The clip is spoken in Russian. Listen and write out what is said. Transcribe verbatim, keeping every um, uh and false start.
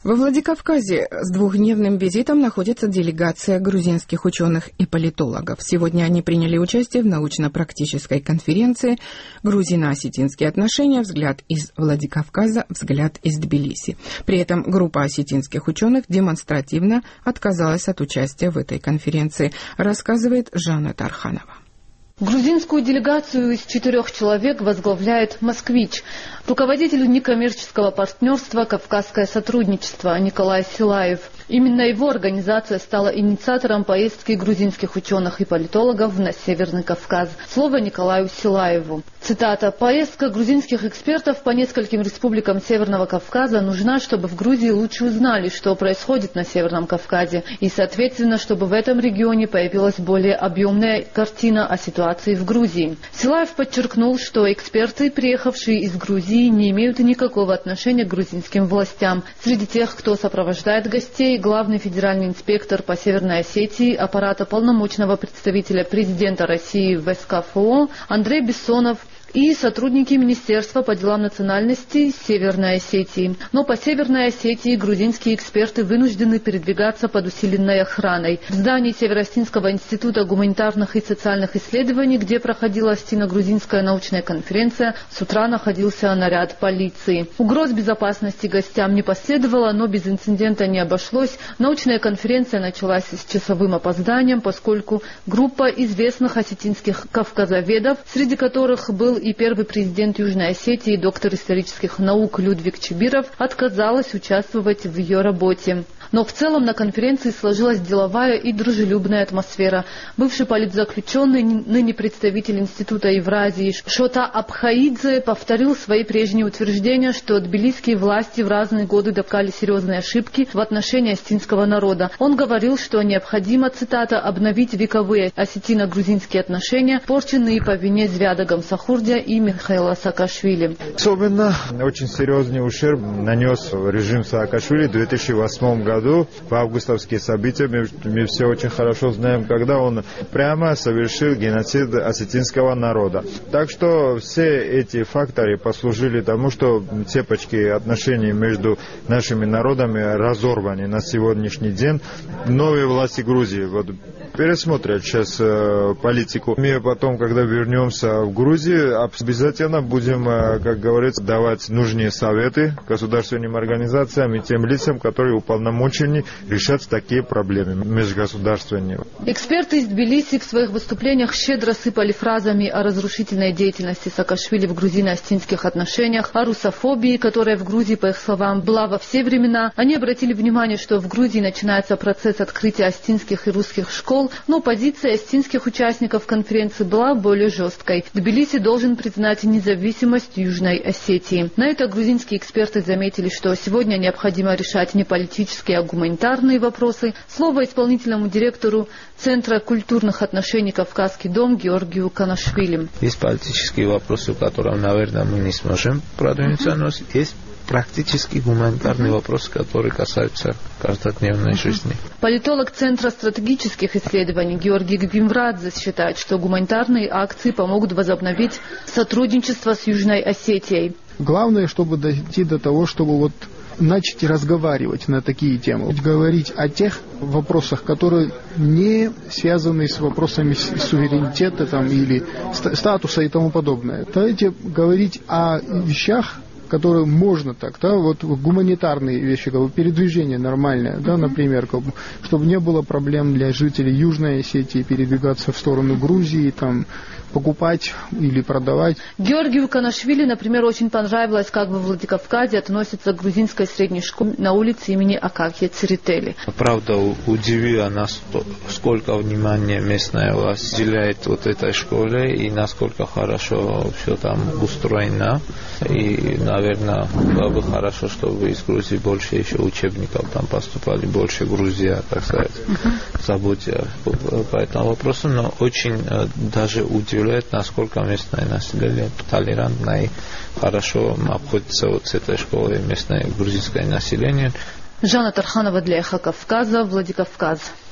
Во Владикавказе с двухдневным визитом находится делегация грузинских ученых и политологов. Сегодня они приняли участие в научно-практической конференции «Грузино-осетинские отношения. Взгляд из Владикавказа. Взгляд из Тбилиси». При этом группа осетинских ученых демонстративно отказалась от участия в этой конференции, рассказывает Жанна Тарханова. Грузинскую делегацию из четырех человек возглавляет москвич, руководитель некоммерческого партнерства «Кавказское сотрудничество» Николай Силаев. Именно его организация стала инициатором поездки грузинских ученых и политологов на Северный Кавказ. Слово Николаю Силаеву. Цитата. «Поездка грузинских экспертов по нескольким республикам Северного Кавказа нужна, чтобы в Грузии лучше узнали, что происходит на Северном Кавказе, и, соответственно, чтобы в этом регионе появилась более объемная картина о ситуации в Грузии». Силаев подчеркнул, что эксперты, приехавшие из Грузии, не имеют никакого отношения к грузинским властям. Среди тех, кто сопровождает гостей, главный федеральный инспектор по Северной Осетии аппарата полномочного представителя президента России в СКФО Андрей Бессонов и сотрудники Министерства по делам национальностей Северной Осетии. Но по Северной Осетии грузинские эксперты вынуждены передвигаться под усиленной охраной. В здании Северо-Осетинского института гуманитарных и социальных исследований, где проходила осетино-грузинская научная конференция, с утра находился наряд полиции. Угроз безопасности гостям не последовало, но без инцидента не обошлось. Научная конференция началась с часовым опозданием, поскольку группа известных осетинских кавказоведов, среди которых был и первый президент Южной Осетии, доктор исторических наук Людвиг Чибиров, отказалась участвовать в ее работе. Но в целом на конференции сложилась деловая и дружелюбная атмосфера. Бывший политзаключенный, ныне представитель Института Евразии Шота Абхаидзе повторил свои прежние утверждения, что тбилисские власти в разные годы допускали серьезные ошибки в отношении осетинского народа. Он говорил, что необходимо, цитата, «обновить вековые осетино-грузинские отношения, порченные по вине Звяда Гамсахурдия и Михаила Саакашвили». Особенно очень серьезный ущерб нанес режим Саакашвили в две тысячи восьмом году. В августовские события, мы, мы все очень хорошо знаем, когда он прямо совершил геноцид осетинского народа. Так что все эти факторы послужили тому, что цепочки отношений между нашими народами разорваны на сегодняшний день. Новые власти Грузии вот, пересмотрят сейчас э, политику. Мы потом, когда вернемся в Грузию, обязательно будем, э, как говорится, давать нужные советы государственным организациям и тем лицам, которые уполномочены решать такие проблемы межгосударственные. Эксперты из Тбилиси в своих выступлениях щедро сыпали фразами о разрушительной деятельности Саакашвили в грузино-осетинских отношениях, о русофобии, которая в Грузии, по их словам, была во все времена. Они обратили внимание, что в Грузии начинается процесс открытия осетинских и русских школ, но позиция осетинских участников конференции была более жесткой. Тбилиси должен признать независимость Южной Осетии. На это грузинские эксперты заметили, что сегодня необходимо решать не политические, а гуманитарные вопросы. Слово исполнительному директору Центра культурных отношений «Кавказский дом» Георгию Канашвили. Есть политические вопросы, в которых, наверное, мы не сможем продвинуться, но есть практически гуманитарные вопросы, которые касаются каждодневной жизни. Политолог Центра стратегических исследований Георгий Гбимврадзе считает, что гуманитарные акции помогут возобновить сотрудничество с Южной Осетией. Главное, чтобы дойти до того, чтобы вот начать разговаривать на такие темы, говорить о тех вопросах, которые не связаны с вопросами суверенитета там, или статуса и тому подобное. Давайте говорить о вещах, которые можно так, да, вот гуманитарные вещи, как бы передвижение нормальное, да, например, как бы, чтобы не было проблем для жителей Южной Осетии передвигаться в сторону Грузии, там, покупать или продавать. Георгию Канашвили, например, очень понравилось, как во Владикавказе относятся к грузинской средней школе на улице имени Акакия Церетели. Правда, удивило нас, сколько внимания местная власть уделяет вот этой школе и насколько хорошо все там устроено. И, наверное, было бы хорошо, чтобы из Грузии больше еще учебников там поступали, больше Грузия, так сказать, uh-huh. заботя по этому вопросу. Но очень даже удивляет, насколько местное население толерантно и хорошо обходится вот с этой школой местное грузинское население. Жанна Тарханова для Эхо Кавказа, Владикавказ.